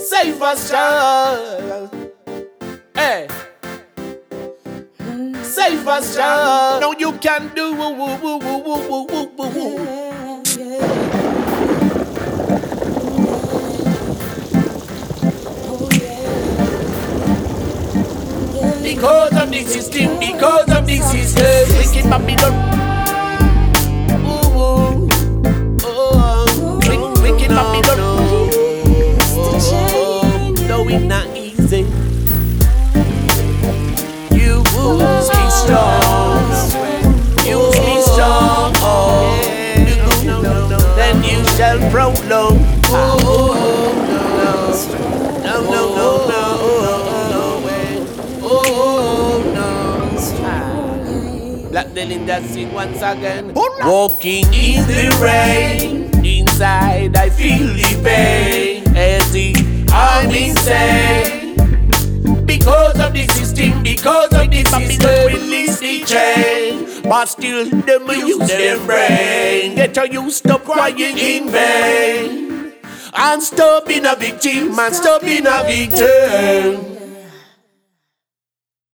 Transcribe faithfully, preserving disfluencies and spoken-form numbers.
Save us, child. Hey. Save us, child. No, you can do woo woo woo woo woo woo woo woo. Because of the system, because of the system, wicked Babylon. Ooh, ooh, oh, wicked, wicked Babylon. Oh, no, it's not easy. You must be strong. You must be strong. Oh, then you shall prolong. Oh, no, no, no, no, no. Black Delinda sing once again. Walking in the rain, inside I feel the pain. As if I'm insane. Because of the system, because of the system, release the chain. But still, them use their brain. Get you stop crying in vain. And stop being a victim, and stop being a victim.